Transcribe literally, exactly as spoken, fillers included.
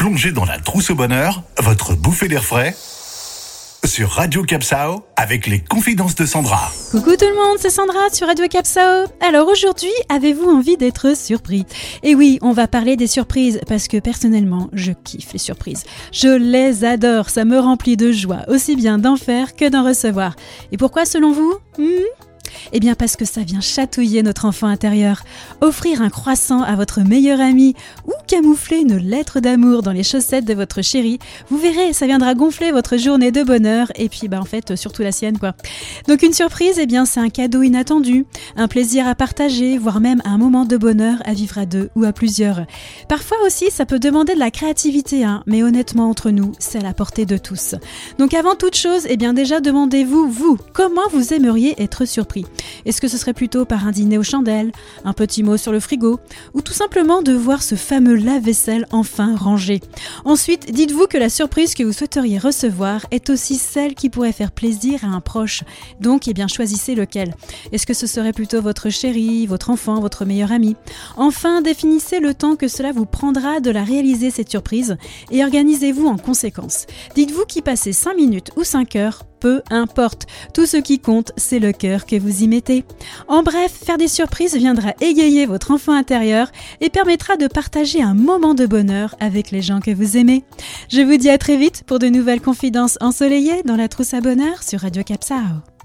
Plongez dans la trousse au bonheur, votre bouffée d'air frais, sur Radio Capsao avec les confidences de Sandra. Coucou tout le monde, c'est Sandra sur Radio Capsao. Alors aujourd'hui, avez-vous envie d'être surpris ? Et oui, on va parler des surprises parce que personnellement, je kiffe les surprises. Je les adore, ça me remplit de joie, aussi bien d'en faire que d'en recevoir. Et pourquoi selon vous ? hmm Eh bien parce que ça vient chatouiller notre enfant intérieur. Offrir un croissant à votre meilleur ami ou camoufler une lettre d'amour dans les chaussettes de votre chéri, vous verrez, ça viendra gonfler votre journée de bonheur et puis bah en fait surtout la sienne quoi. Donc une surprise, eh bien c'est un cadeau inattendu, un plaisir à partager, voire même un moment de bonheur à vivre à deux ou à plusieurs. Parfois aussi ça peut demander de la créativité, hein, mais honnêtement entre nous, c'est à la portée de tous. Donc avant toute chose, eh bien déjà demandez-vous, vous, comment vous aimeriez être surpris ? Est-ce que ce serait plutôt par un dîner aux chandelles, un petit mot sur le frigo, ou tout simplement de voir ce fameux lave-vaisselle enfin rangé ? Ensuite, dites-vous que la surprise que vous souhaiteriez recevoir est aussi celle qui pourrait faire plaisir à un proche. Donc, eh bien, choisissez lequel. Est-ce que ce serait plutôt votre chéri, votre enfant, votre meilleur ami ? Enfin, définissez le temps que cela vous prendra de la réaliser cette surprise et organisez-vous en conséquence. Dites-vous qu'y passer cinq minutes ou cinq heures, peu importe. Tout ce qui compte, c'est le cœur que vous y mettez. En bref, faire des surprises viendra égayer votre enfant intérieur et permettra de partager un moment de bonheur avec les gens que vous aimez. Je vous dis à très vite pour de nouvelles confidences ensoleillées dans la trousse à bonheur sur Radio Capsao.